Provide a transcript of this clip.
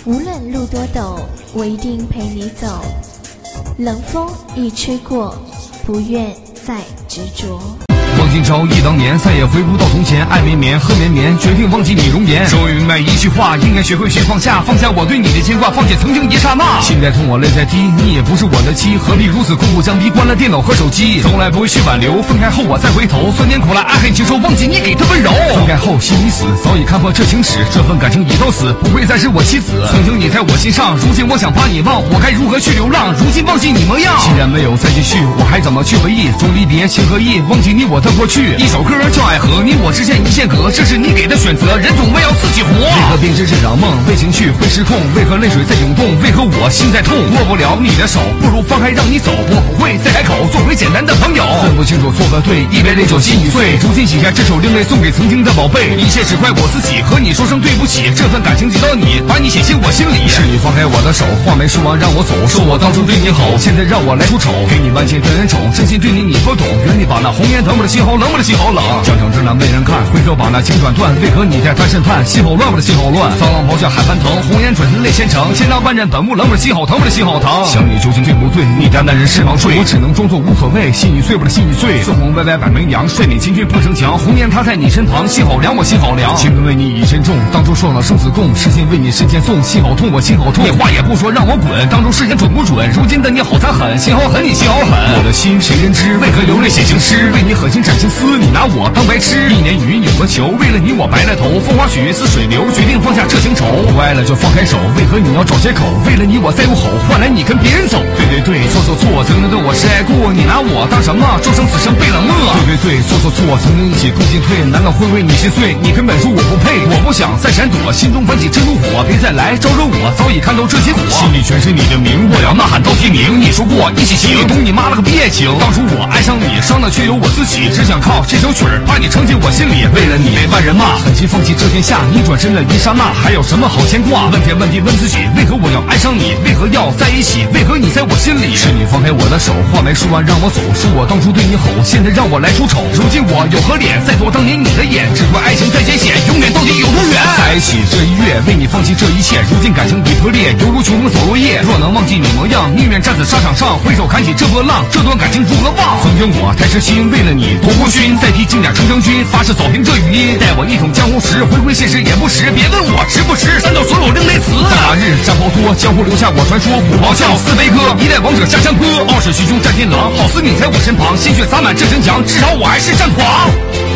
无论路多陡，我一定陪你走。冷风一吹过，不愿再执着。 忘今朝忆当年，再也回不到从前。爱绵绵，喝绵绵，决定忘记你容颜。终于明白一句话，应该学会去放下，放下我对你的牵挂，放下曾经一刹那。心在痛，我泪在滴，你也不是我的妻，何必如此苦苦相逼？关了电脑和手机，从来不会去挽留。分开后我再回头，酸甜苦辣，爱恨情仇，忘记你给的温柔。分开后心已死，早已看破这情史，这份感情已到死，不会再是我妻子。曾经你在我心上，如今我想把你忘，我该如何去流浪？如今忘记你模样，既然没有再继续，我还怎么去回忆？终离别情何意？忘记你我的过去。一首歌叫爱河，你我之间一线隔，这是你给的选择，人总归要自己活。为何编织这场梦，为情绪会失控？为何泪水在涌动？为何我心在痛？握不了你的手，不如放开让你走，我不会再开口，做回简单的朋友。分不清楚错和对，一杯烈酒心已碎。如今写下这首另类送给曾经的宝贝，一切只怪我自己，和你说声对不起，这份感情直到你把你写进我心里。是你放开我的手，话没说完让我走，说我当初对你好，现在让我来出丑，给你万千的恩宠，真心对你你不懂，愿你把那红颜疼我的心好冷，我的心好冷。将成直男没人看，回头把那情转断，为何你在他审判？心好乱，我的心好乱。桑浪咆哮海翻腾，红颜转身泪千程，千刀万刃本不冷，我的心好疼，我的心好疼。想你究竟对不对？你家男人是盲睡，我只能装作无所谓。心已碎，我的心已碎。自红歪歪百媚娘，率领秦军破城墙。红颜他在你身旁，心好凉，我心好凉。情分为你已深重，当初说了生死共，时间为你身前送，心好痛，我心好痛。你话也不说让我滚，当初誓言准不准？如今的你好残狠，心好狠，你心好狠。我的心谁人知？为何流泪写情诗？为你狠心斩情丝，你拿我当白痴。一年雨有何求？为了你我白了头，风花雪月似水流，决定放下这情仇。不爱了就放开手，为何你要找借口？为了你我再怒吼，换来你跟别人走。对，错，曾经的我是爱过，你拿我当什么？终生此生被冷漠。对，错，曾经一起共进退，难道会为你心碎？你根本说我不配，我不想再闪躲，心中翻起这怒火，别再来招惹我，早已看透这结果。心里全是你的名，我要呐喊到天明。你说过一起行，懂你妈了个逼爱情。当初我爱上你，伤的却有我自己，只想靠这首曲儿把你撑进我心里。为了你被万人骂，狠心放弃这天下，你转身了一刹那，还有什么好牵挂？问天问地问自己，为何我要爱上你？为何要在一起？为何你在我心里？是你放开我的手，话没说完让我走，说我当初对你吼，现在让我来出丑。如今我有何脸再做当年你的眼？只怪爱情再艰险，永远到底有多远？在一起这一月，为你放弃这一切，如今感情已破裂，犹如穷风扫落叶。若能忘记你模样，宁愿站在沙场上，挥手砍起这波浪，这段感情如何忘？曾经我太痴心，为了你夺国勋，再替金甲成将军，发誓扫平这语音。待我一统江湖时，回归现实也不迟。别问我值不值，删掉所有另类词。在那日战袍脱，江湖留下我传说。虎豹啸，四悲歌，一代王者下山坡。傲视徐兄战天狼，好似你在我身旁，鲜血洒满这城墙，至少我还是战狂。